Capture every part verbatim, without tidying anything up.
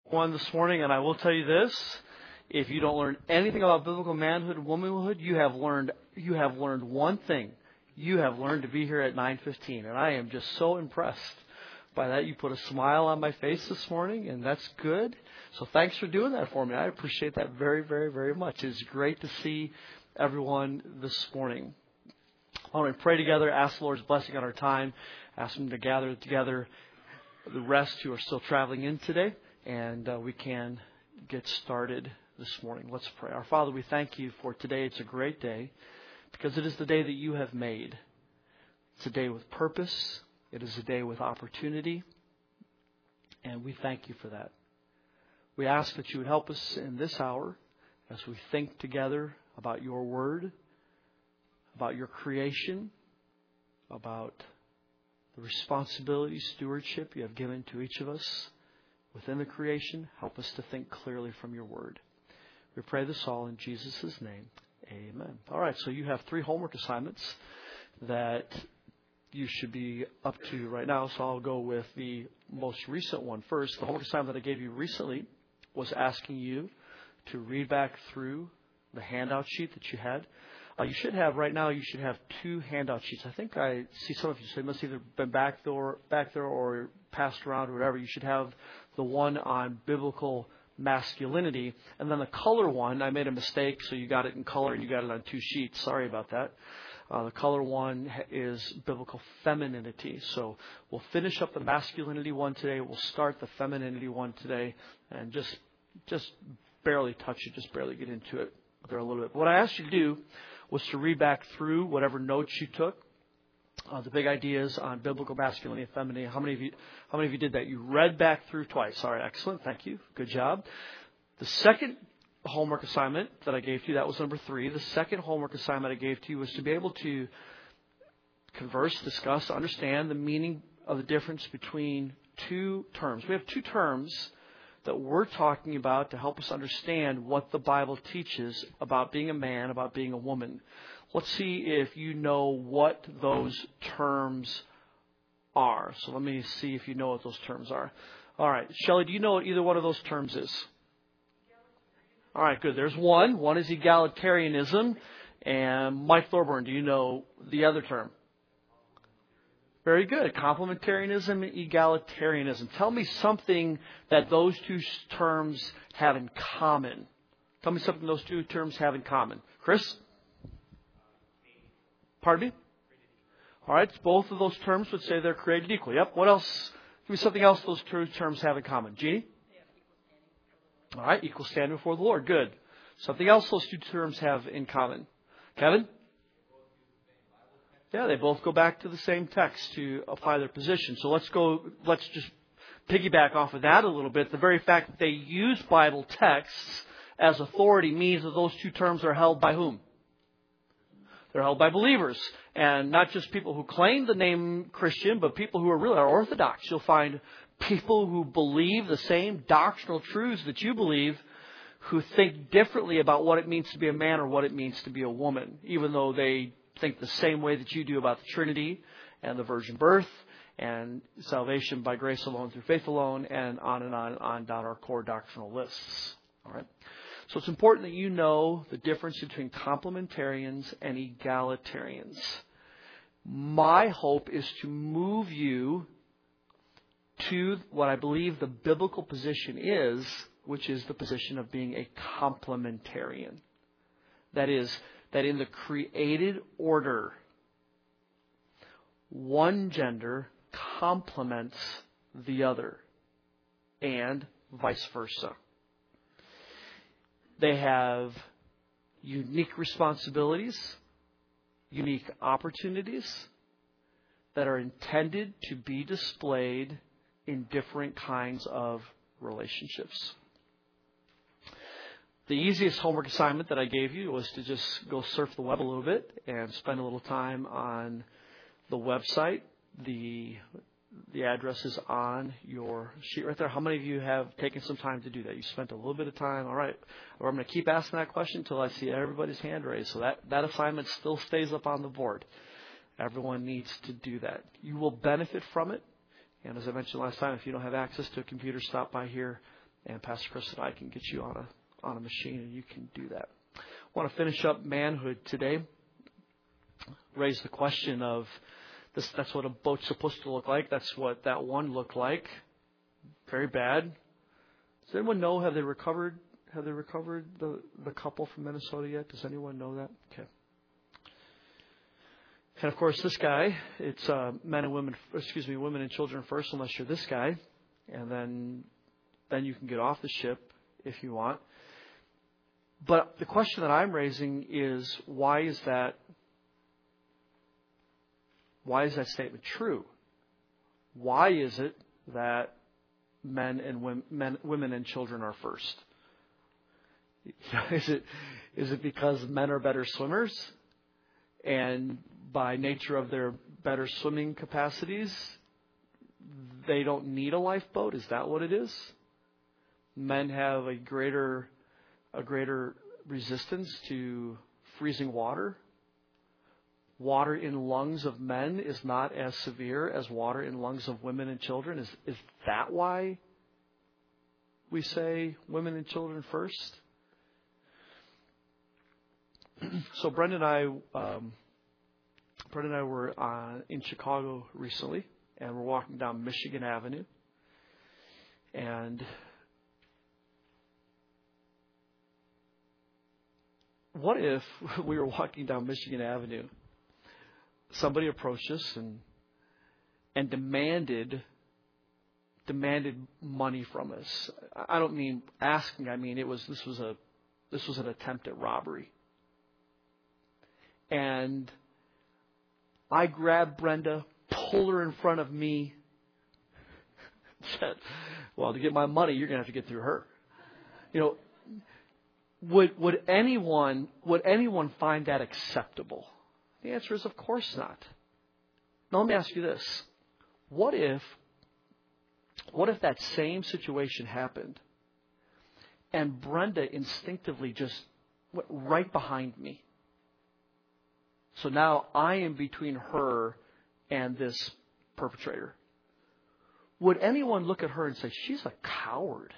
one this morning, and I will tell you this: if you don't learn anything about biblical manhood and womanhood, you have learned you have learned one thing. You have learned to be here at nine fifteen, and I am just so impressed by that. You put a smile on my face this morning, and that's good. So thanks for doing that for me. I appreciate that very, very, very much. It's great to see everyone this morning. I want to pray together, ask the Lord's blessing on our time, ask Him to gather together the rest who are still traveling in today, and uh, we can get started this morning. Let's pray. Our Father, we thank You for today. It's a great day because it is the day that You have made. It's a day with purpose. It is a day with opportunity, and we thank You for that. We ask that You would help us in this hour as we think together about Your Word, about Your creation, about the responsibility, stewardship You have given to each of us within the creation. Help us to think clearly from Your Word. We pray this all in Jesus' name. Amen. All right, so you have three homework assignments that you should be up to right now. So I'll go with the most recent one first. The homework assignment that I gave you recently was asking you to read back through the handout sheet that you had. Uh, you should have, right now, you should have two handout sheets. I think I see some of you say it must either been back there, back there or passed around or whatever. You should have the one on biblical masculinity. And then the color one, I made a mistake, so you got it in color and you got it on two sheets. Sorry about that. Uh, the color one is biblical femininity. So we'll finish up the masculinity one today. We'll start the femininity one today and just just barely touch it, just barely get into it there a little bit. But what I asked you to do was to read back through whatever notes you took, uh, the big ideas on biblical masculinity and femininity. How many of you, how many of you did that? You read back through twice. All right, excellent. Thank you. Good job. The second homework assignment that I gave to you, that was number three. The second homework assignment I gave to you was to be able to converse, discuss, understand the meaning of the difference between two terms. We have two terms that we're talking about to help us understand what the Bible teaches about being a man, about being a woman. Let's see if you know what those terms are. So let me see if you know what those terms are. All right. Shelley, do you know what either one of those terms is? All right, good. There's one. One is egalitarianism. And Mike Thorburn, do you know the other term? Very good. Complementarianism and egalitarianism. Tell me something that those two terms have in common. Tell me something those two terms have in common. Chris? Pardon me? All right. Both of those terms would say they're created equal. Yep. What else? Give me something else those two terms have in common. Jeannie? All right. Equal standing before the Lord. Good. Something else those two terms have in common. Kevin? Yeah, they both go back to the same text to apply their position. So let's go, let's just piggyback off of that a little bit. The very fact that they use Bible texts as authority means that those two terms are held by whom? They're held by believers. And not just people who claim the name Christian, but people who are really are orthodox. You'll find people who believe the same doctrinal truths that you believe, who think differently about what it means to be a man or what it means to be a woman, even though they think the same way that you do about the Trinity and the virgin birth and salvation by grace alone through faith alone, and on and on and on down our core doctrinal lists. All right. So it's important that you know the difference between complementarians and egalitarians. My hope is to move you to what I believe the biblical position is, which is the position of being a complementarian. That is, that in the created order, one gender complements the other, and vice versa. They have unique responsibilities, unique opportunities that are intended to be displayed in different kinds of relationships. The easiest homework assignment that I gave you was to just go surf the web a little bit and spend a little time on the website. The the address is on your sheet right there. How many of you have taken some time to do that? You spent a little bit of time. All right. Or I'm going to keep asking that question until I see everybody's hand raised. So that, that assignment still stays up on the board. Everyone needs to do that. You will benefit from it. And as I mentioned last time, if you don't have access to a computer, stop by here And Pastor Chris and I can get you on a on a machine, and you can do that. I want to finish up manhood today. Raise the question of this. That's what a boat's supposed to look like. That's what that one looked like. Very bad. Does anyone know? Have they recovered? Have they recovered the the couple from Minnesota yet? Does anyone know that? Okay. And of course, this guy, it's uh, men and women, excuse me, women and children first, unless you're this guy. And then, then you can get off the ship if you want. But the question that I'm raising is, why is that, why is that statement true? Why is it that men and women, men, women and children are first? Is it, is it because men are better swimmers? And by nature of their better swimming capacities, they don't need a lifeboat? Is that what it is? Men have a greater a greater resistance to freezing water. Water in lungs of men is not as severe as water in lungs of women and children. Is is that why we say women and children first? So Brenda and I, um, Brenda and I were uh, in Chicago recently, and we're walking down Michigan Avenue, and what if we were walking down Michigan Avenue, somebody approached us and and demanded demanded money from us? I don't mean asking. I mean it was this was a this was an attempt at robbery. And I grabbed Brenda, pulled her in front of me, said, well, to get my money, you're going to have to get through her. You know, would would anyone would anyone find that acceptable? The answer is, of course not. Now, let me ask you this. What if, what if that same situation happened and Brenda instinctively just went right behind me? So now I am between her and this perpetrator. Would anyone look at her and say, she's a coward?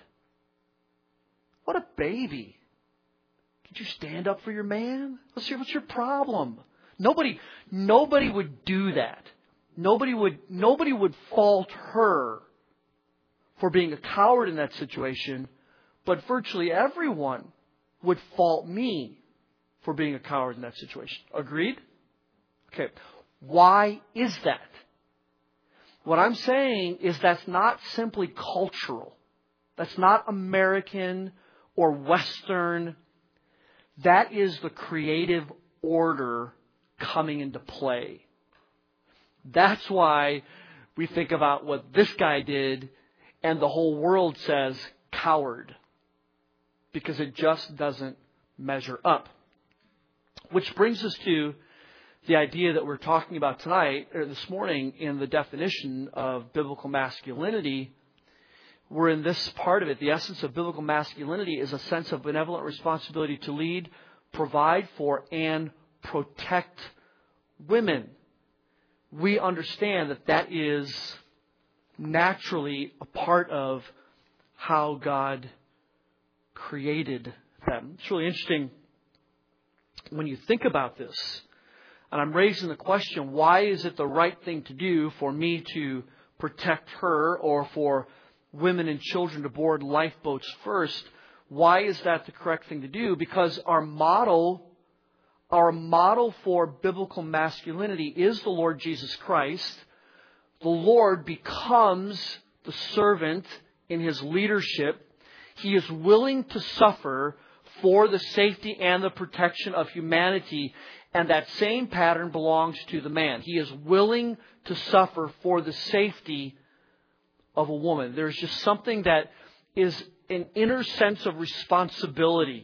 What a baby. Could you stand up for your man? Let's see, what's your problem? Nobody, nobody would do that. Nobody would, nobody would fault her for being a coward in that situation, but virtually everyone would fault me for being a coward in that situation. Agreed? Okay, why is that? What I'm saying is that's not simply cultural. That's not American or Western. That is the creative order coming into play. That's why we think about what this guy did and the whole world says coward. Because it just doesn't measure up. Which brings us to the idea that we're talking about tonight, or this morning, in the definition of biblical masculinity. We're in this part of it. The essence of biblical masculinity is a sense of benevolent responsibility to lead, provide for, and protect women. We understand that that is naturally a part of how God created them. It's really interesting when you think about this. And I'm raising the question, why is it the right thing to do for me to protect her or for women and children to board lifeboats first? Why is that the correct thing to do? Because our model, our model for biblical masculinity is the Lord Jesus Christ. The Lord becomes the servant in His leadership. He is willing to suffer for the safety and the protection of humanity. And that same pattern belongs to the man. He is willing to suffer for the safety of a woman. There's just something that is an inner sense of responsibility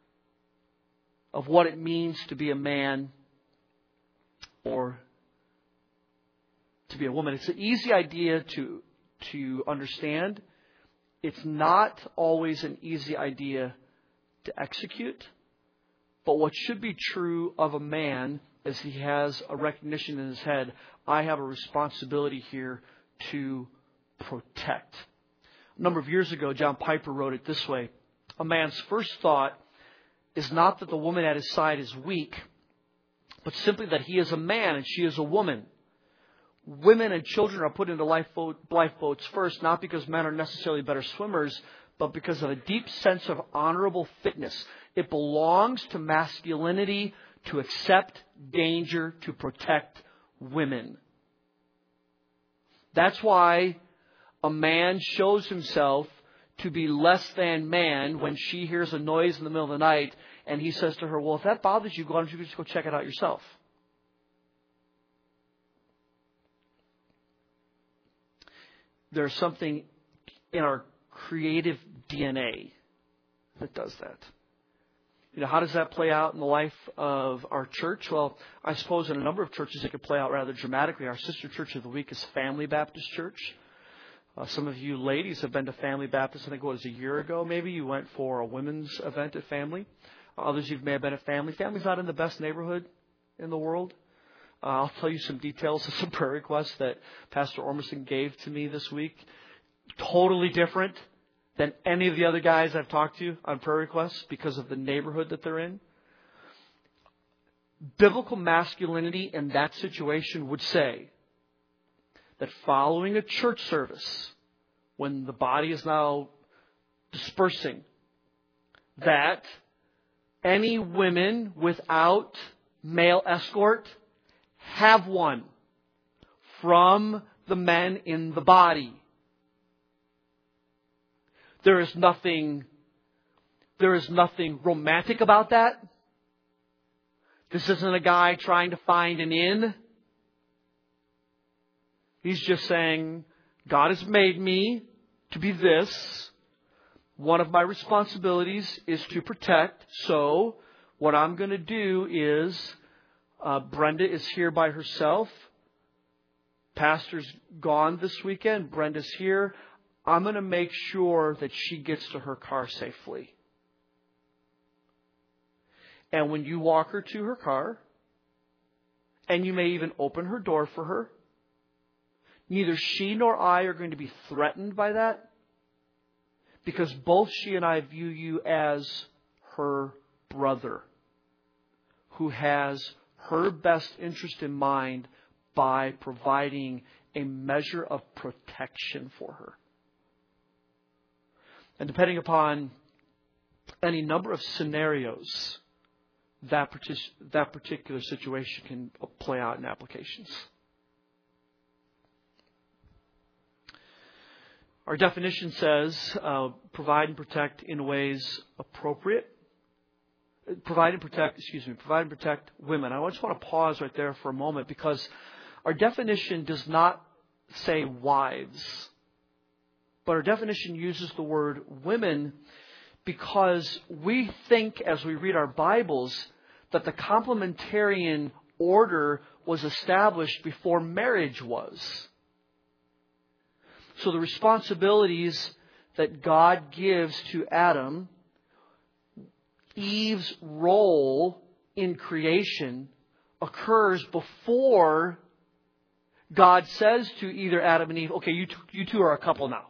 of what it means to be a man or to be a woman. It's an easy idea to, to understand. It's not always an easy idea to execute. But what should be true of a man is he has a recognition in his head, I have a responsibility here to protect. A number of years ago, John Piper wrote it this way. A man's first thought is not that the woman at his side is weak, but simply that he is a man and she is a woman. Women and children are put into lifeboat, lifeboats first, not because men are necessarily better swimmers, but because of a deep sense of honorable fitness. It belongs to masculinity to accept danger, to protect women. That's why a man shows himself to be less than man when she hears a noise in the middle of the night and he says to her, well, if that bothers you, why don't you just go check it out yourself? There's something in our creative D N A that does that. You know, how does that play out in the life of our church? Well, I suppose in a number of churches it could play out rather dramatically. Our sister church of the week is Family Baptist Church. Uh, some of you ladies have been to Family Baptist. I think it was a year ago maybe. You went for a women's event at Family. Uh, others of you may have been at Family. Family's not in the best neighborhood in the world. Uh, I'll tell you some details of some prayer requests that Pastor Ormerson gave to me this week. Totally different than any of the other guys I've talked to on prayer requests because of the neighborhood that they're in. Biblical masculinity in that situation would say that following a church service, when the body is now dispersing, that any women without male escort have one from the men in the body. There is nothing, there is nothing romantic about that. This isn't a guy trying to find an in. He's just saying, God has made me to be this. One of my responsibilities is to protect. So what I'm going to do is, uh, Brenda is here by herself. Pastor's gone this weekend. Brenda's here. I'm going to make sure that she gets to her car safely. And when you walk her to her car, and you may even open her door for her, neither she nor I are going to be threatened by that, because both she and I view you as her brother who has her best interest in mind by providing a measure of protection for her. And depending upon any number of scenarios, that, partic- that particular situation can play out in applications. Our definition says, uh, provide and protect in ways appropriate. Provide and protect, excuse me, provide and protect women. I just want to pause right there for a moment because our definition does not say wives. But our definition uses the word women because we think as we read our Bibles that the complementarian order was established before marriage was. So the responsibilities that God gives to Adam, Eve's role in creation occurs before God says to either Adam and Eve, okay, you, t- you two are a couple now.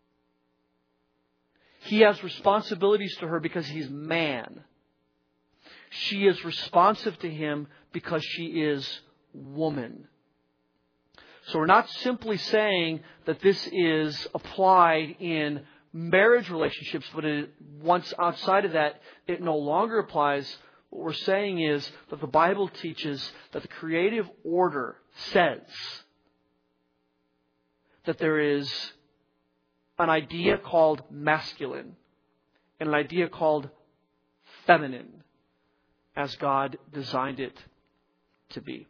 He has responsibilities to her because he's man. She is responsive to him because she is woman. So we're not simply saying that this is applied in marriage relationships, but it, once outside of that, it no longer applies. What we're saying is that the Bible teaches that the creative order says that there is an idea called masculine and an idea called feminine as God designed it to be.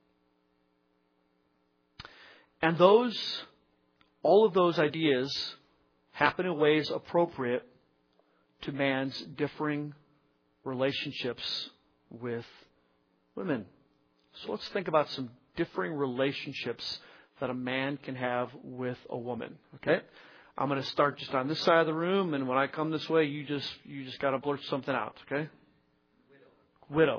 And those, all of those ideas happen in ways appropriate to man's differing relationships with women. So let's think about some differing relationships that a man can have with a woman. Okay? I'm going to start just on this side of the room, and when I come this way, you just you just got to blurt something out. Okay? Widow. Widow.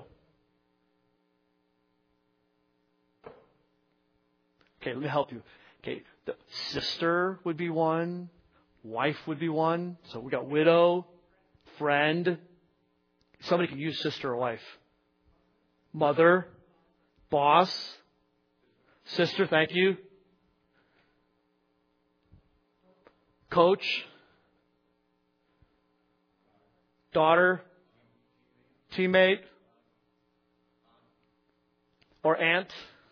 Okay, let me help you. Okay, the sister would be one. Wife would be one. So we got widow, friend. Somebody can use sister or wife. Mother, boss, sister, thank you. Coach, daughter, teammate, or aunt,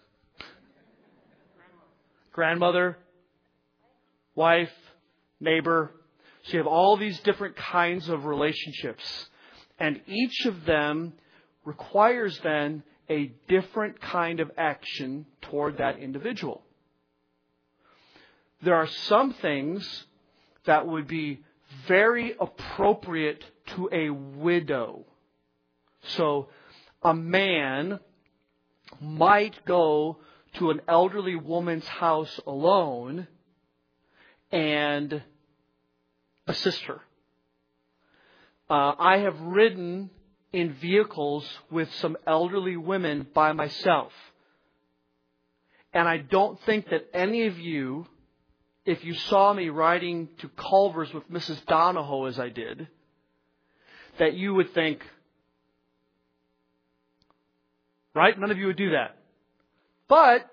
grandmother, wife, neighbor. So you have all these different kinds of relationships. And each of them requires then a different kind of action toward that individual. There are some things that would be very appropriate to a widow. So a man might go to an elderly woman's house alone and assist her. Uh, I have ridden in vehicles with some elderly women by myself. And I don't think that any of you, if you saw me riding to Culver's with Missus Donahoe as I did, that you would think, right? None of you would do that. But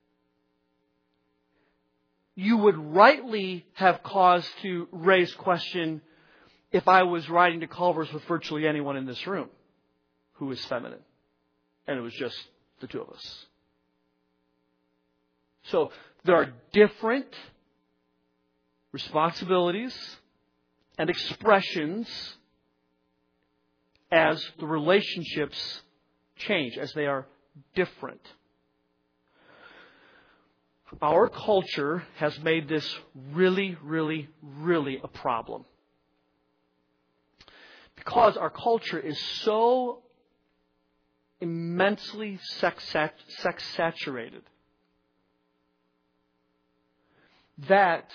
you would rightly have cause to raise question if I was riding to Culver's with virtually anyone in this room who is feminine. And it was just the two of us. So there are different responsibilities and expressions as the relationships change, as they are different. Our culture has made this really, really, really a problem. Because our culture is so immensely sex saturated that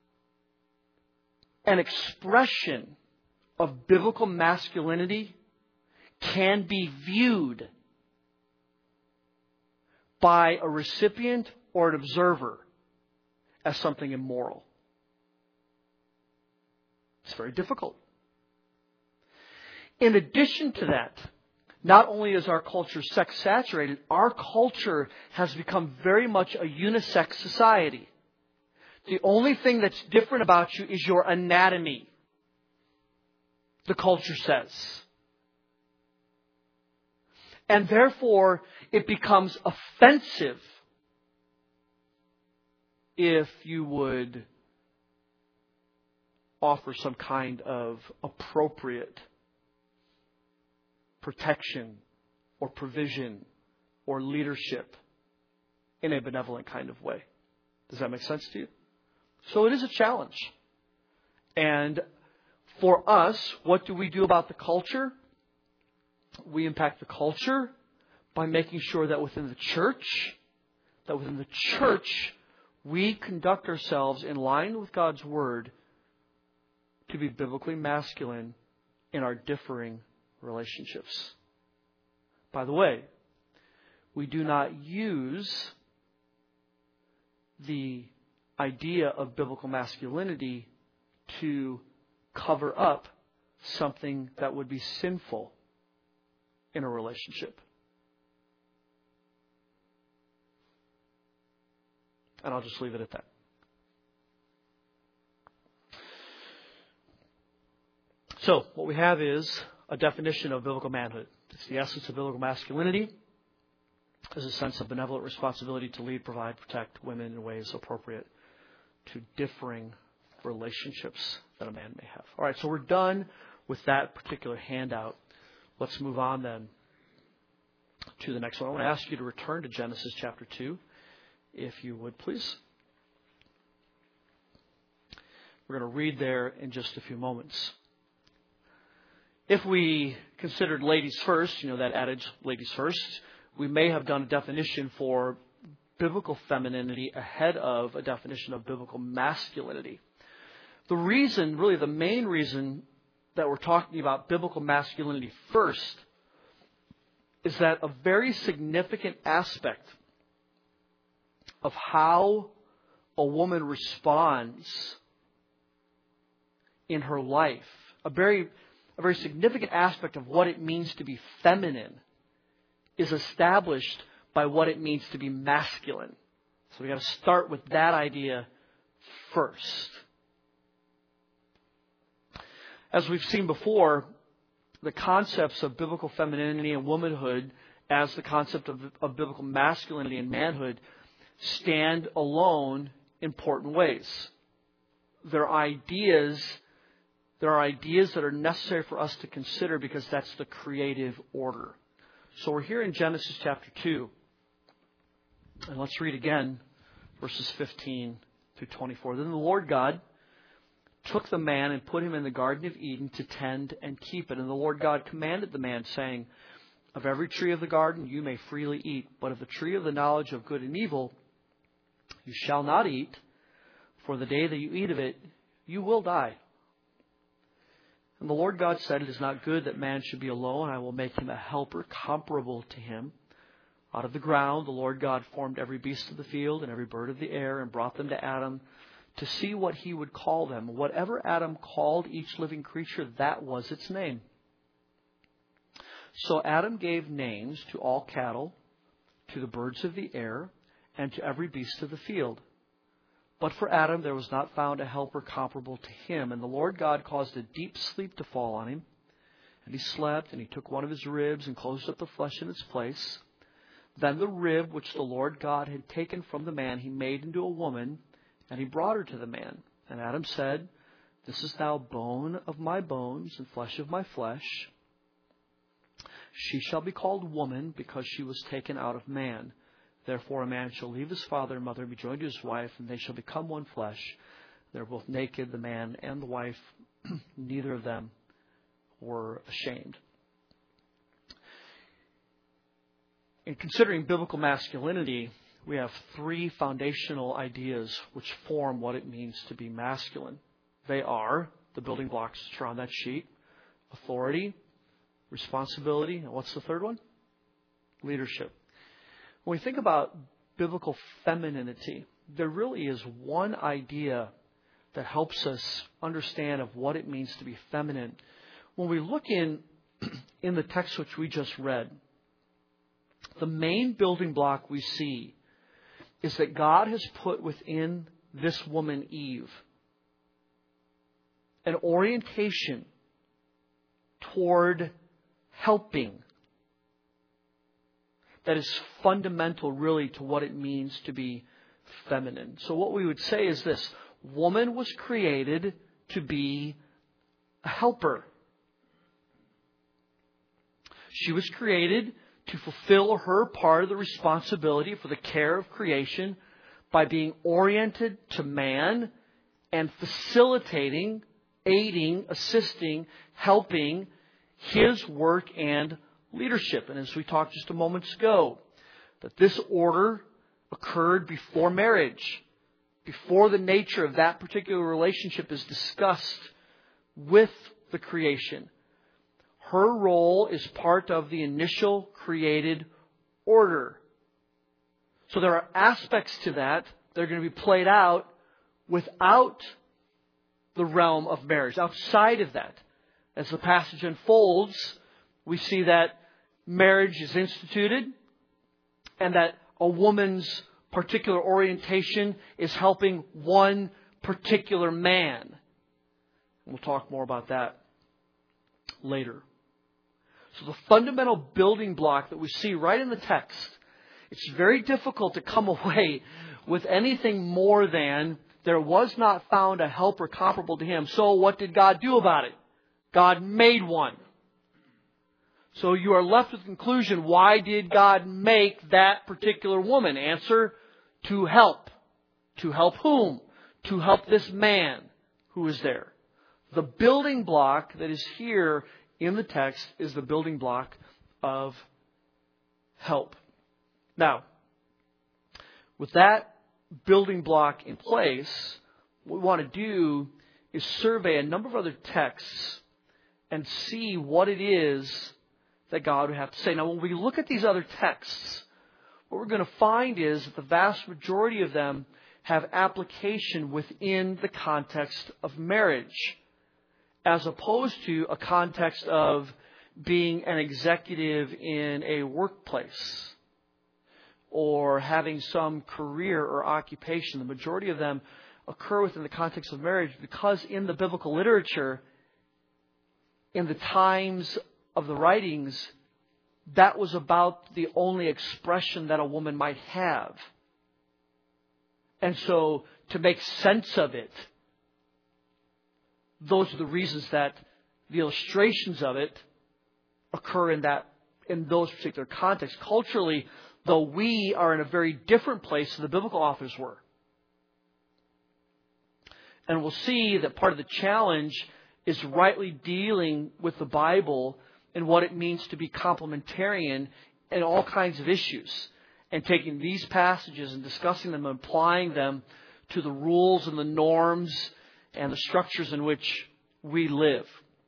an expression of biblical masculinity can be viewed by a recipient or an observer as something immoral. It's very difficult. In addition to that, not only is our culture sex saturated, our culture has become very much a unisex society. The only thing that's different about you is your anatomy, the culture says. And therefore, it becomes offensive if you would offer some kind of appropriate protection or provision or leadership in a benevolent kind of way. Does that make sense to you? So it is a challenge. And for us, what do we do about the culture? We impact the culture by making sure that within the church, that within the church, we conduct ourselves in line with God's Word to be biblically masculine in our differing relationships. By the way, we do not use the idea of biblical masculinity to cover up something that would be sinful in a relationship. And I'll just leave it at that. So, what we have is a definition of biblical manhood. It's the essence of biblical masculinity. There's a sense of benevolent responsibility to lead, provide, protect women in ways appropriate to differing relationships that a man may have. All right, so we're done with that particular handout. Let's move on then to the next one. I want to ask you to return to Genesis chapter two, if you would, please. We're going to read there in just a few moments. If we considered ladies first, you know that adage, ladies first, we may have done a definition for biblical femininity ahead of a definition of biblical masculinity. The reason, really the main reason that we're talking about biblical masculinity first is that a very significant aspect of how a woman responds in her life, a very, a very significant aspect of what it means to be feminine, is established by what it means to be masculine. So we got to start with that idea first. As we've seen before, the concepts of biblical femininity and womanhood as the concept of, of biblical masculinity and manhood stand alone in important ways. They're ideas, there are ideas that are necessary for us to consider because that's the creative order. So we're here in Genesis chapter two. And let's read again verses fifteen through twenty-four. Then the Lord God took the man and put him in the Garden of Eden to tend and keep it. And the Lord God commanded the man, saying, of every tree of the garden you may freely eat, but of the tree of the knowledge of good and evil you shall not eat, for the day that you eat of it you will die. And the Lord God said, it is not good that man should be alone. I will make him a helper comparable to him. Out of the ground the Lord God formed every beast of the field and every bird of the air and brought them to Adam to see what he would call them. Whatever Adam called each living creature, that was its name. So Adam gave names to all cattle, to the birds of the air, and to every beast of the field. But for Adam there was not found a helper comparable to him. And the Lord God caused a deep sleep to fall on him. And he slept, and he took one of his ribs and closed up the flesh in its place. Then the rib which the Lord God had taken from the man he made into a woman, and he brought her to the man. And Adam said, this is now bone of my bones and flesh of my flesh. She shall be called woman, because she was taken out of man. Therefore a man shall leave his father and mother and be joined to his wife, and they shall become one flesh. They're both naked, the man and the wife. Neither of them were ashamed. In considering biblical masculinity, we have three foundational ideas which form what it means to be masculine. They are the building blocks that are on that sheet: authority, responsibility, and what's the third one? Leadership. When we think about biblical femininity, there really is one idea that helps us understand of what it means to be feminine. When we look in, in the text which we just read, the main building block we see is that God has put within this woman, Eve, an orientation toward helping that is fundamental really to what it means to be feminine. So what we would say is this: woman was created to be a helper. She was created to fulfill her part of the responsibility for the care of creation by being oriented to man and facilitating, aiding, assisting, helping his work and leadership. And as we talked just a moment ago, that this order occurred before marriage, before the nature of that particular relationship is discussed with the creation. Her role is part of the initial created order. So there are aspects to that that are going to be played out without the realm of marriage, outside of that. As the passage unfolds, we see that marriage is instituted and that a woman's particular orientation is helping one particular man. We'll talk more about that later. So the fundamental building block that we see right in the text, it's very difficult to come away with anything more than there was not found a helper comparable to him. So what did God do about it? God made one. So you are left with the conclusion, why did God make that particular woman? Answer, to help. To help whom? To help this man who is there. The building block that is here in the text is the building block of help. Now, with that building block in place, what we want to do is survey a number of other texts and see what it is that God would have to say. Now, when we look at these other texts, what we're going to find is that the vast majority of them have application within the context of marriage. as opposed to a context of being an executive in a workplace or having some career or occupation. The majority of them occur within the context of marriage because in the biblical literature, in the times of the writings, that was about the only expression that a woman might have. And so, to make sense of it, those are the reasons that the illustrations of it occur in that in those particular contexts. Culturally, though, we are in a very different place than the biblical authors were. And we'll see that part of the challenge is rightly dealing with the Bible and what it means to be complementarian in all kinds of issues, and taking these passages and discussing them and applying them to the rules and the norms and the structures in which we live.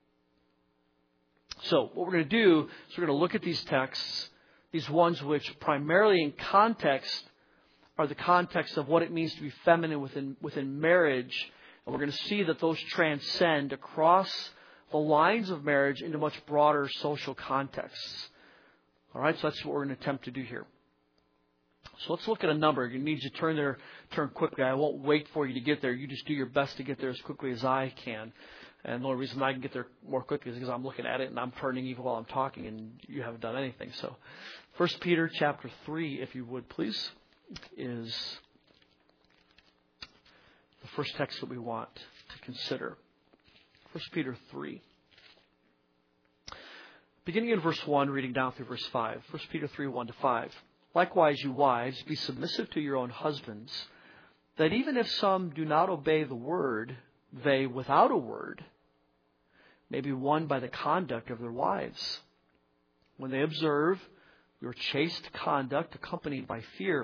So what we're going to do is we're going to look at these texts, these ones which primarily in context are the context of what it means to be feminine within within marriage. And we're going to see that those transcend across the lines of marriage into much broader social contexts. All right, so that's what we're going to attempt to do here. So let's look at a number. You need to turn there, turn quickly. I won't wait for you to get there. You just do your best to get there as quickly as I can. And the only reason I can get there more quickly is because I'm looking at it and I'm turning even while I'm talking, and you haven't done anything. So, First Peter chapter three, if you would please, is the first text that we want to consider. First Peter three. Beginning in verse one, reading down through verse five. First Peter three, one to five. Likewise, you wives, be submissive to your own husbands, that even if some do not obey the word, they, without a word, may be won by the conduct of their wives, when they observe your chaste conduct accompanied by fear.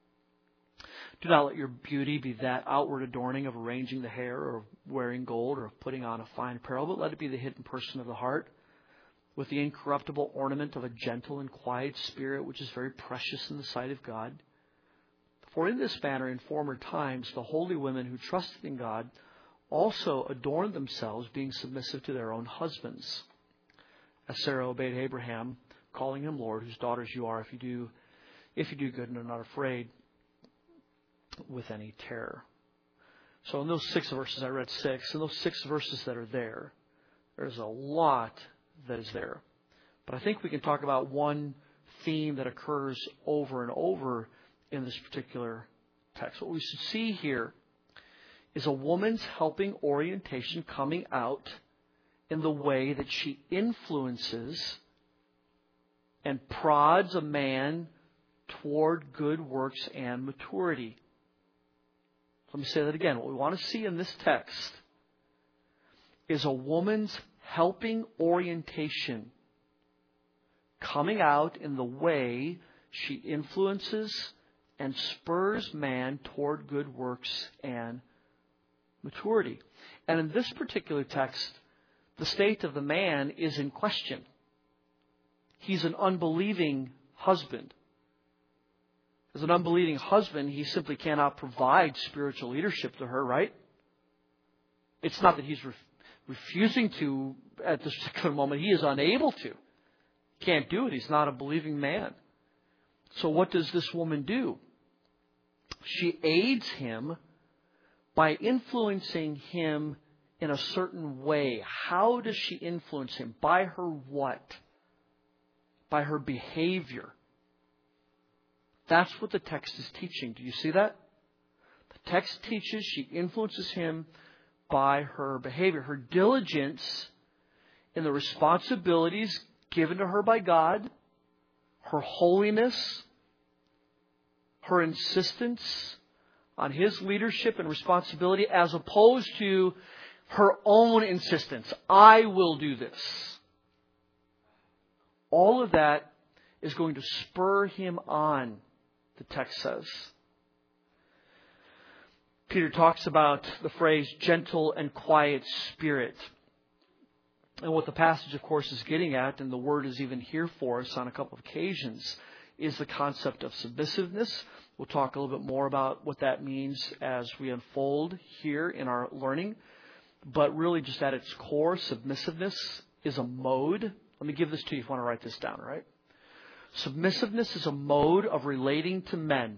Do not let your beauty be that outward adorning of arranging the hair or of wearing gold or of putting on a fine apparel, but let it be the hidden person of the heart, with the incorruptible ornament of a gentle and quiet spirit, which is very precious in the sight of God. For in this manner, in former times, the holy women who trusted in God also adorned themselves, being submissive to their own husbands, as Sarah obeyed Abraham, calling him Lord, whose daughters you are, if you do, if you do good and are not afraid with any terror. So in those six verses, I read six, in those six verses that are there, there's a lot that is there. But I think we can talk about one theme that occurs over and over in this particular text. What we should see here is a woman's helping orientation coming out in the way that she influences and prods a man toward good works and maturity. Let me say that again. What we want to see in this text is a woman's helping orientation coming out in the way she influences and spurs man toward good works and maturity. And in this particular text, the state of the man is in question. He's an unbelieving husband. As an unbelieving husband, he simply cannot provide spiritual leadership to her, right? It's not that he's ref- refusing to at this particular moment. He is unable to. Can't do it. He's not a believing man. So what does this woman do? She aids him by influencing him in a certain way. How does she influence him? By her what? By her behavior. That's what the text is teaching. Do you see that? The text teaches she influences him by her behavior. Her diligence in the responsibilities given to her by God, her holiness, her insistence on His leadership and responsibility, as opposed to her own insistence. I will do this. All of that is going to spur him on, the text says. Peter talks about the phrase gentle and quiet spirit. And what the passage, of course, is getting at, and the word is even here for us on a couple of occasions, is the concept of submissiveness. We'll talk a little bit more about what that means as we unfold here in our learning. But really just at its core, submissiveness is a mode. Let me give this to you if you want to write this down, all right? Submissiveness is a mode of relating to men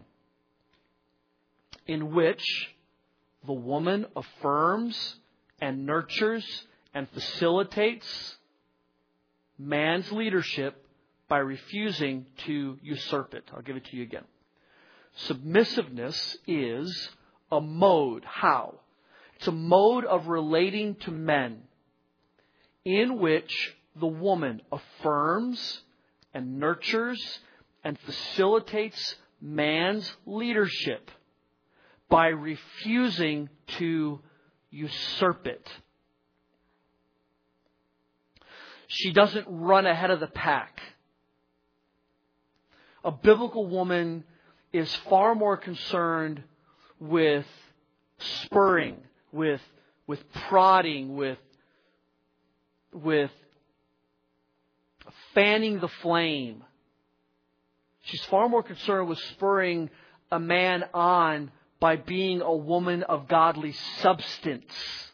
in which the woman affirms and nurtures and facilitates man's leadership by refusing to usurp it. I'll give it to you again. Submissiveness is a mode. How? It's a mode of relating to men in which the woman affirms and nurtures and facilitates man's leadership by refusing to usurp it. She doesn't run ahead of the pack. A biblical woman is far more concerned with spurring, with with prodding, with with fanning the flame. She's far more concerned with spurring a man on by being a woman of godly substance.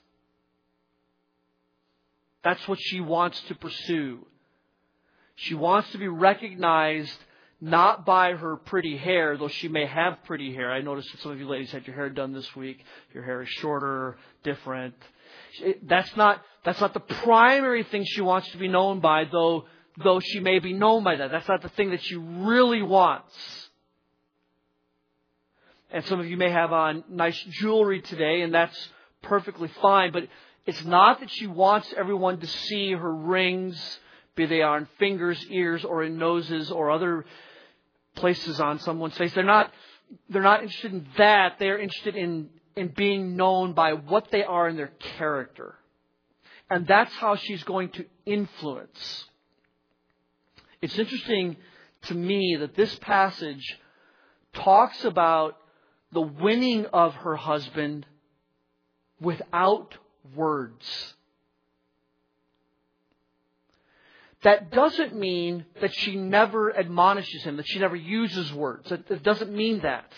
That's what she wants to pursue. She wants to be recognized not by her pretty hair, though she may have pretty hair. I noticed that some of you ladies had your hair done this week. Your hair is shorter, different. That's not, that's not the primary thing she wants to be known by, though, though she may be known by that. That's not the thing that she really wants. And some of you may have on nice jewelry today, and that's perfectly fine. But it's not that she wants everyone to see her rings, be they on fingers, ears, or in noses, or other places on someone's face. They're not, they're not interested in that. They're interested in, in being known by what they are in their character. And that's how she's going to influence. It's interesting to me that this passage talks about the winning of her husband without words. That doesn't mean that she never admonishes him, that she never uses words. It doesn't mean that.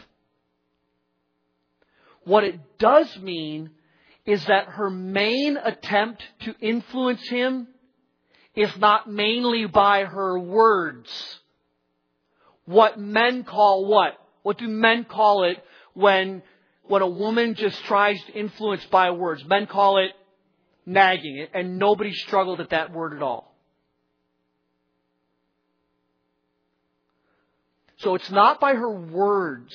What it does mean is that her main attempt to influence him is not mainly by her words. What men call what? What do men call it when, when a woman just tries to influence by words? Men call it nagging, and nobody struggled at that word at all. So it's not by her words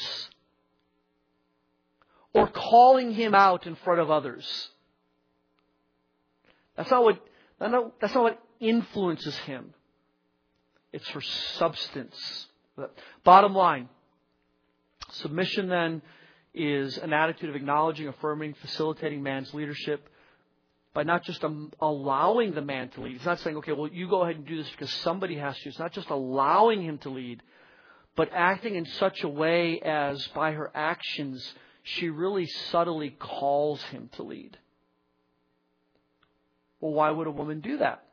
or calling him out in front of others. That's not what, that's not what influences him. It's her substance. Bottom line, submission then is an attitude of acknowledging, affirming, facilitating man's leadership by not just um, allowing the man to lead. It's not saying, okay, well, you go ahead and do this because somebody has to. It's not just allowing him to lead, but acting in such a way as by her actions, she really subtly calls him to lead. Well, why would a woman do that?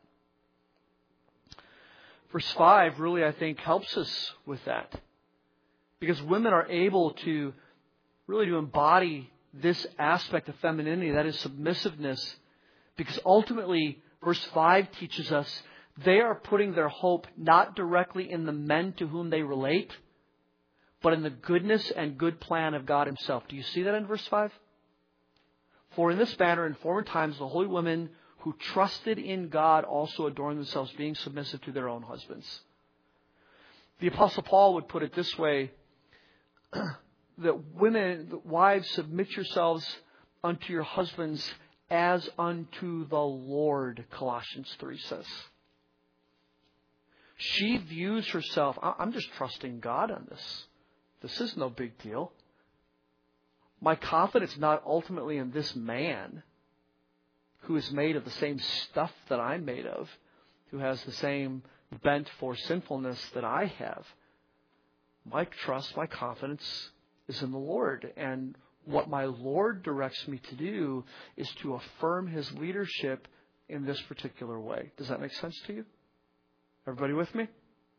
Verse five really, I think, helps us with that. Because women are able to really to embody this aspect of femininity, that is submissiveness. Because ultimately, verse five teaches us they are putting their hope not directly in the men to whom they relate, but in the goodness and good plan of God Himself. Do you see that in verse five? For in this manner, in former times, the holy women who trusted in God also adorned themselves, being submissive to their own husbands. The Apostle Paul would put it this way, that women, that wives, submit yourselves unto your husbands as unto the Lord, Colossians three says. She views herself, I'm just trusting God on this. This is no big deal. My confidence not ultimately in this man who is made of the same stuff that I'm made of, who has the same bent for sinfulness that I have. My trust, my confidence is in the Lord. And what my Lord directs me to do is to affirm His leadership in this particular way. Does that make sense to you? Everybody with me?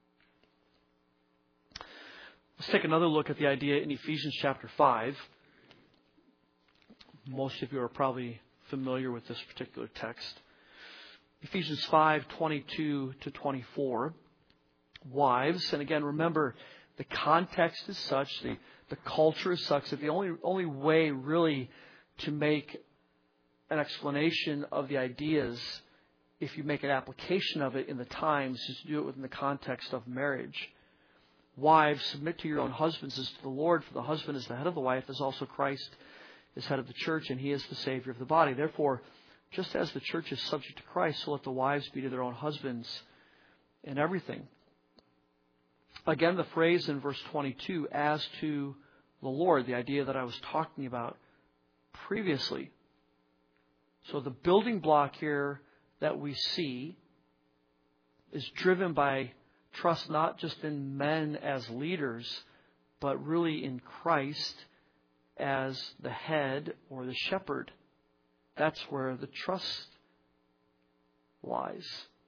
Let's take another look at the idea in Ephesians chapter five. Most of you are probably familiar with this particular text. Ephesians five twenty-two to twenty-four. Wives, and again, remember, the context is such, the, the culture is such that the only only way really to make an explanation of the ideas, if you make an application of it in the times, is to do it within the context of marriage. Wives, submit to your own husbands as to the Lord, for the husband is the head of the wife, as also Christ is head of the church, and he is the Savior of the body. Therefore, just as the church is subject to Christ, so let the wives be to their own husbands in everything. Again, the phrase in verse twenty-two, as to the Lord, the idea that I was talking about previously. So the building block here that we see is driven by trust not just in men as leaders, but really in Christ as the head or the shepherd. That's where the trust lies.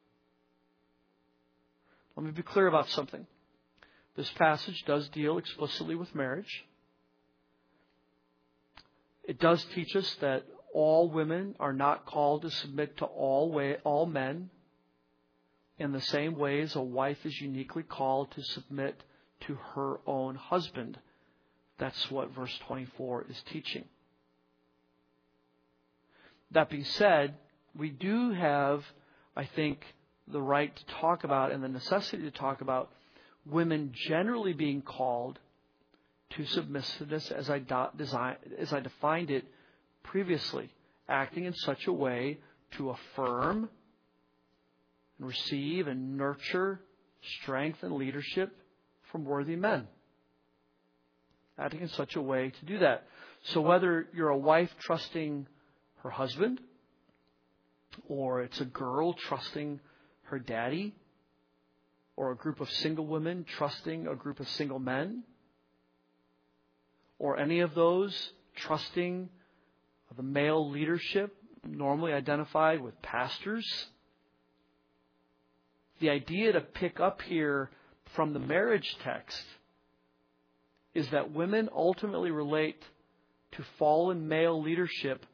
Let me be clear about something. This passage does deal explicitly with marriage. It does teach us that all women are not called to submit to all way, all men in the same way as a wife is uniquely called to submit to her own husband. That's what verse twenty-four is teaching. That being said, we do have, I think, the right to talk about and the necessity to talk about women generally being called to submissiveness as I, do, design, as I defined it previously, acting in such a way to affirm and receive and nurture strength and leadership from worthy men. Acting in such a way to do that. So whether you're a wife trusting her husband, or it's a girl trusting her daddy, or a group of single women trusting a group of single men, or any of those trusting the male leadership, normally identified with pastors. The idea to pick up here from the marriage text is that women ultimately relate to fallen male leadership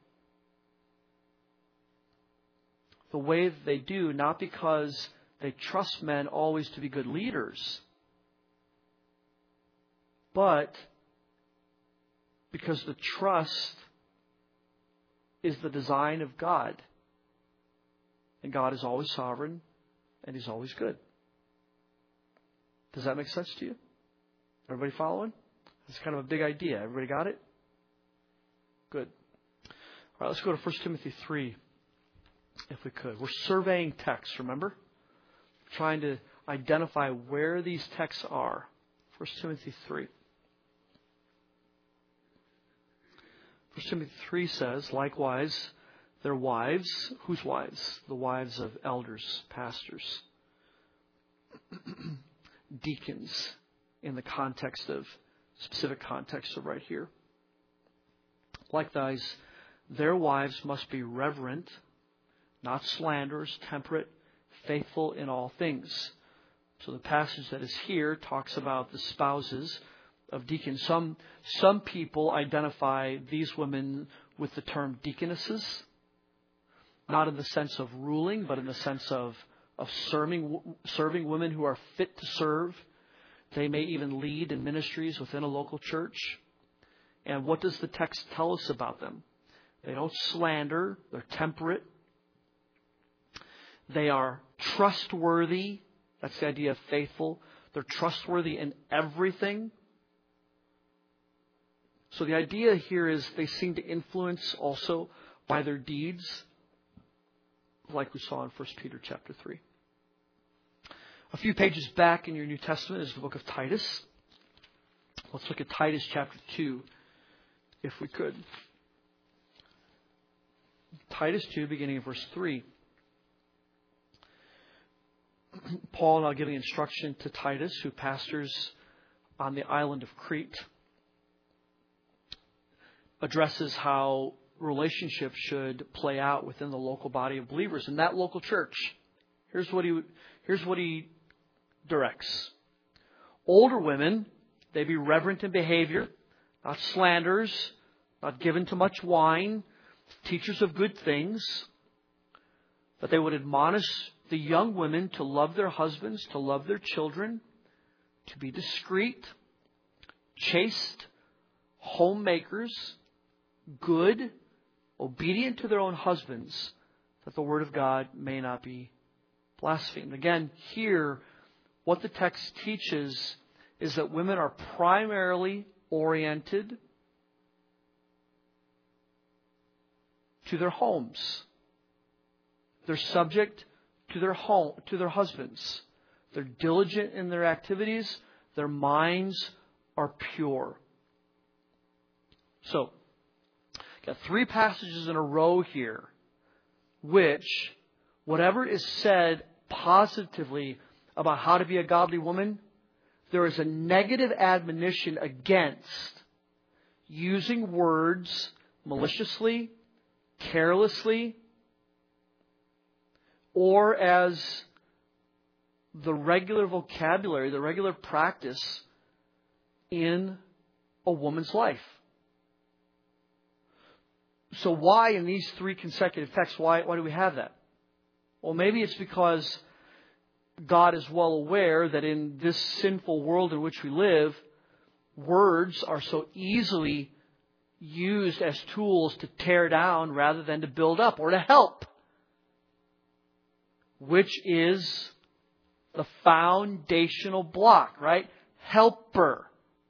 the way that they do, not because they trust men always to be good leaders, but because the trust is the design of God. And God is always sovereign, and He's always good. Does that make sense to you? Everybody following? That's kind of a big idea. Everybody got it? Good. All right, let's go to First Timothy three, if we could. We're surveying texts, remember? Trying to identify where these texts are. First Timothy three. First Timothy three says, likewise, their wives, whose wives? The wives of elders, pastors, deacons, in the context of, specific context of right here. Likewise, their wives must be reverent, not slanderers, temperate, faithful in all things. So the passage that is here talks about the spouses of deacons. Some some people identify these women with the term deaconesses, not in the sense of ruling, but in the sense of of serving serving women who are fit to serve. They may even lead in ministries within a local church. And what does the text tell us about them? They don't slander. They're temperate. They are trustworthy. That's the idea of faithful. They're trustworthy in everything. So the idea here is they seem to influence also by their deeds, like we saw in First Peter chapter three. A few pages back in your New Testament is the book of Titus. Let's look at Titus chapter two, if we could. Titus two, beginning in verse three. Paul now giving instruction to Titus, who pastors on the island of Crete, addresses how relationships should play out within the local body of believers in that local church. Here's what he here's what he directs. Older women, they be reverent in behavior, not slanderers, not given to much wine, teachers of good things, that they would admonish the young women to love their husbands, to love their children, to be discreet, chaste, homemakers, good, obedient to their own husbands, that the word of God may not be blasphemed. Again, here, what the text teaches is that women are primarily oriented to their homes. They're subject to their home, to their husbands. They're diligent in their activities. Their minds are pure. So, got three passages in a row here, which, whatever is said positively about how to be a godly woman, there is a negative admonition against using words maliciously, carelessly, or as the regular vocabulary, the regular practice in a woman's life. So why in these three consecutive texts, why, why do we have that? Well, maybe it's because God is well aware that in this sinful world in which we live, words are so easily used as tools to tear down rather than to build up or to help, which is the foundational block, right? Helper.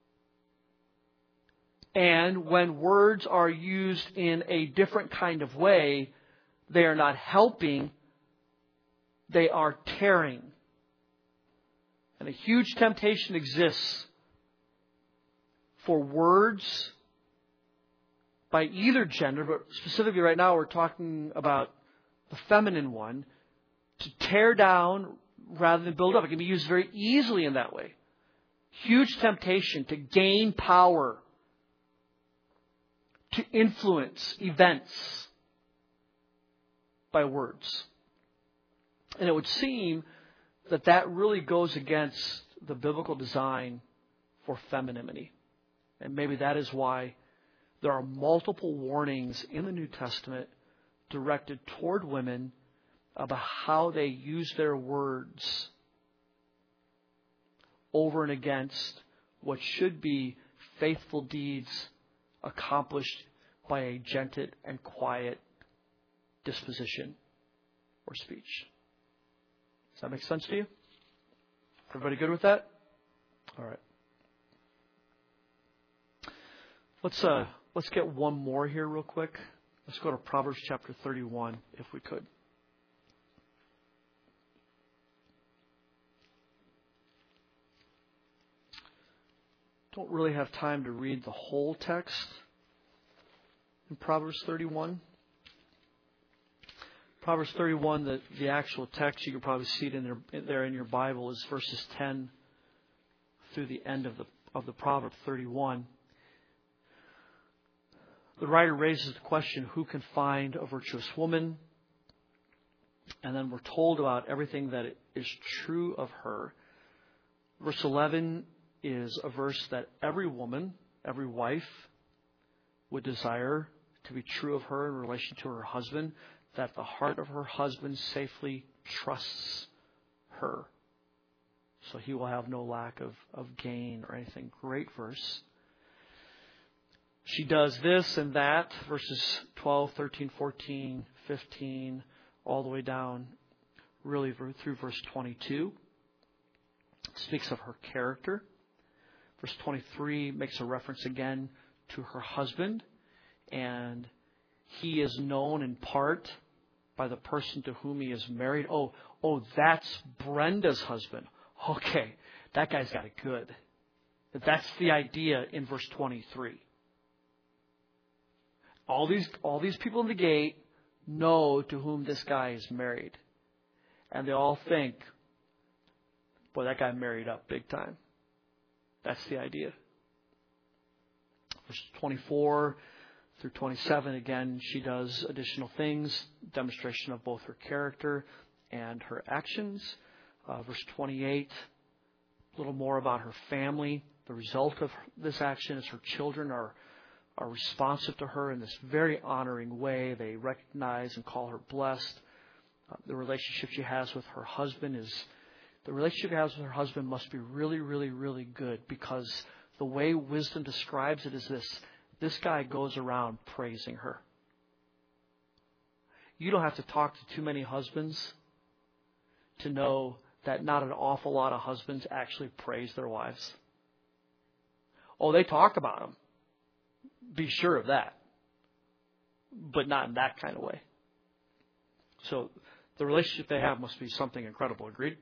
And when words are used in a different kind of way, they are not helping, they are tearing. And a huge temptation exists for words by either gender, but specifically right now we're talking about the feminine one, to tear down rather than build up. It can be used very easily in that way. Huge temptation to gain power, to influence events by words. And it would seem that that really goes against the biblical design for femininity. And maybe that is why there are multiple warnings in the New Testament directed toward women about how they use their words over and against what should be faithful deeds accomplished by a gentle and quiet disposition or speech. Does that make sense to you? Everybody good with that? All right. Let's uh let's get one more here real quick. Let's go to Proverbs chapter thirty-one, if we could. Don't really have time to read the whole text in Proverbs thirty-one. Proverbs thirty-one, the, the actual text, you can probably see it in there, in there in your Bible, is verses ten through the end of the of the Proverb thirty-one. The writer raises the question, who can find a virtuous woman? And then we're told about everything that is true of her. Verse eleven is a verse that every woman, every wife would desire to be true of her in relation to her husband, that the heart of her husband safely trusts her, so he will have no lack of, of gain or anything. Great verse. She does this and that, verses twelve, thirteen, fourteen, fifteen, all the way down, really through verse twenty-two. It speaks of her character. Verse twenty-three makes a reference again to her husband, and he is known in part by the person to whom he is married. Oh, oh, that's Brenda's husband. Okay, that guy's got it good. That's the idea in verse twenty-three. All these, all these people in the gate know to whom this guy is married. And they all think, boy, that guy married up big time. That's the idea. Verse twenty-four through twenty-seven, again, she does additional things, demonstration of both her character and her actions. Uh, verse twenty-eight, a little more about her family. The result of this action is her children are are responsive to her in this very honoring way. They recognize and call her blessed. Uh, the relationship she has with her husband is, the relationship she has with her husband must be really, really, really good, because the way wisdom describes it is this: this guy goes around praising her. You don't have to talk to too many husbands to know that not an awful lot of husbands actually praise their wives. Oh, they talk about them. Be sure of that. But not in that kind of way. So the relationship they have must be something incredible. Agreed?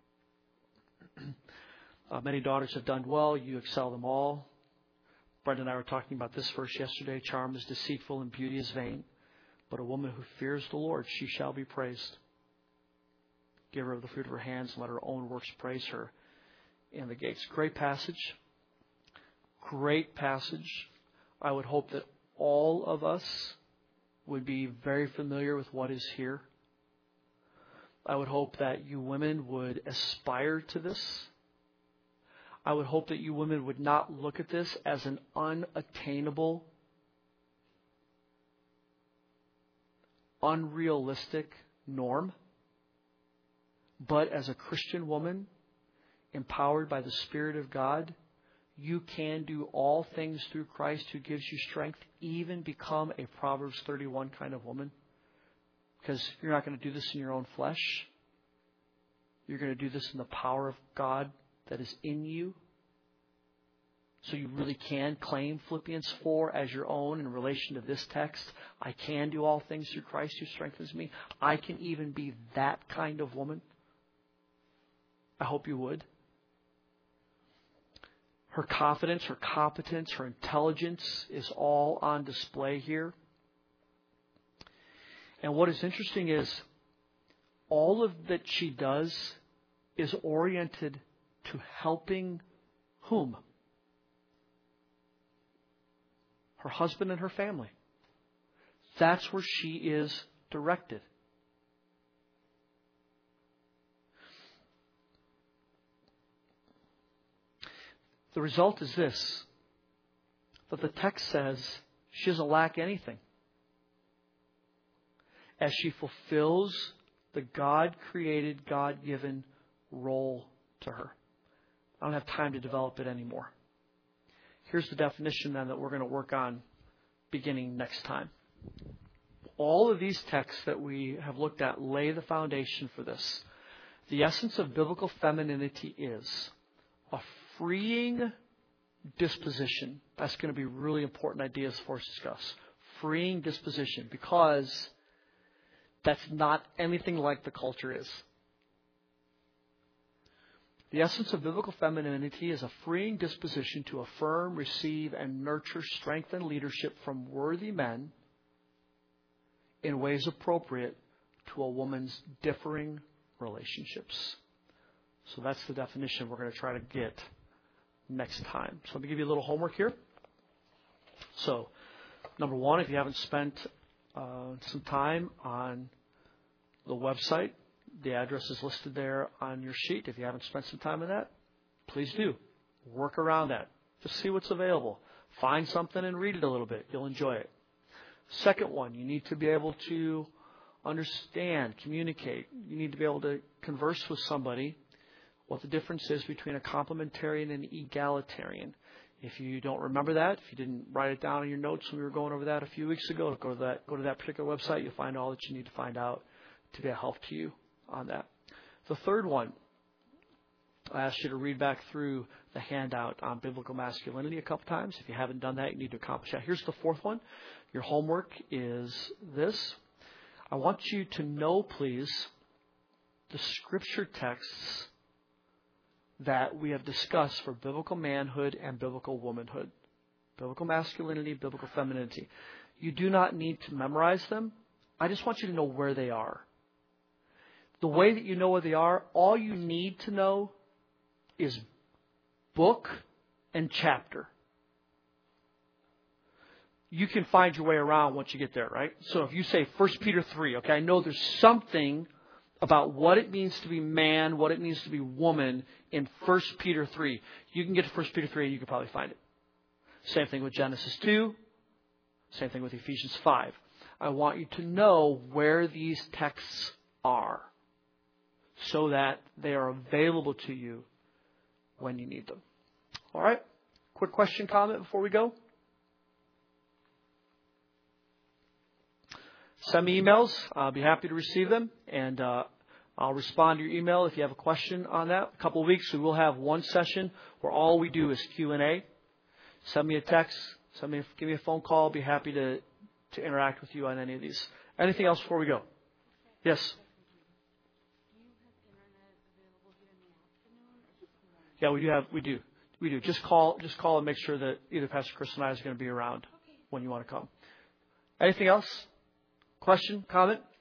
Uh, many daughters have done well. You excel them all. Brenda and I were talking about this verse yesterday. Charm is deceitful and beauty is vain. But a woman who fears the Lord, she shall be praised. Give her of the fruit of her hands and let her own works praise her in the gates. Great passage. Great passage. I would hope that all of us would be very familiar with what is here. I would hope that you women would aspire to this. I would hope that you women would not look at this as an unattainable, unrealistic norm, but as a Christian woman, empowered by the Spirit of God, you can do all things through Christ who gives you strength, even become a Proverbs thirty-one kind of woman. Because you're not going to do this in your own flesh. You're going to do this in the power of God that is in you. So you really can claim Philippians four as your own in relation to this text. I can do all things through Christ who strengthens me. I can even be that kind of woman. I hope you would. Her confidence, her competence, her intelligence is all on display here. And what is interesting is all of that she does is oriented to helping whom? Her husband and her family. That's where she is directed. The result is this, that the text says she doesn't lack anything as she fulfills the God-created, God-given role to her. I don't have time to develop it anymore. Here's the definition then that we're going to work on beginning next time. All of these texts that we have looked at lay the foundation for this. The essence of biblical femininity is a freeing disposition. That's going to be a really important ideas for us to discuss. Freeing disposition, because that's not anything like the culture is. The essence of biblical femininity is a freeing disposition to affirm, receive, and nurture strength and leadership from worthy men in ways appropriate to a woman's differing relationships. So that's the definition we're going to try to get next time. So let me give you a little homework here. So, number one, if you haven't spent uh, some time on the website, the address is listed there on your sheet. If you haven't spent some time on that, please do. Work around that. Just see what's available. Find something and read it a little bit. You'll enjoy it. Second one, you need to be able to understand, communicate. You need to be able to converse with somebody what the difference is between a complementarian and egalitarian. If you don't remember that, if you didn't write it down in your notes when we were going over that a few weeks ago, go to that, go to that particular website. You'll find all that you need to find out to be a help to you on that. The third one, I asked you to read back through the handout on biblical masculinity a couple times. If you haven't done that, you need to accomplish that. Here's the fourth one. Your homework is this. I want you to know, please, the scripture texts that we have discussed for biblical manhood and biblical womanhood. Biblical masculinity, biblical femininity. You do not need to memorize them. I just want you to know where they are. The way that you know where they are, all you need to know is book and chapter. You can find your way around once you get there, right? So if you say First Peter three, okay, I know there's something about what it means to be man, what it means to be woman in First Peter three. You can get to First Peter three and you can probably find it. Same thing with Genesis two. Same thing with Ephesians five. I want you to know where these texts are so that they are available to you when you need them. All right? Quick question, comment before we go? Send me emails. I'll be happy to receive them. And uh, I'll respond to your email if you have a question on that. A couple of weeks, we will have one session where all we do is Q and A. Send me a text. Send me a, give me a phone call. I'll be happy to, to interact with you on any of these. Anything else before we go? Yes? Yeah, we do have, we do. We do. Just call, just call and make sure that either Pastor Chris and I is going to be around when you want to come. Anything else? Question? Comment?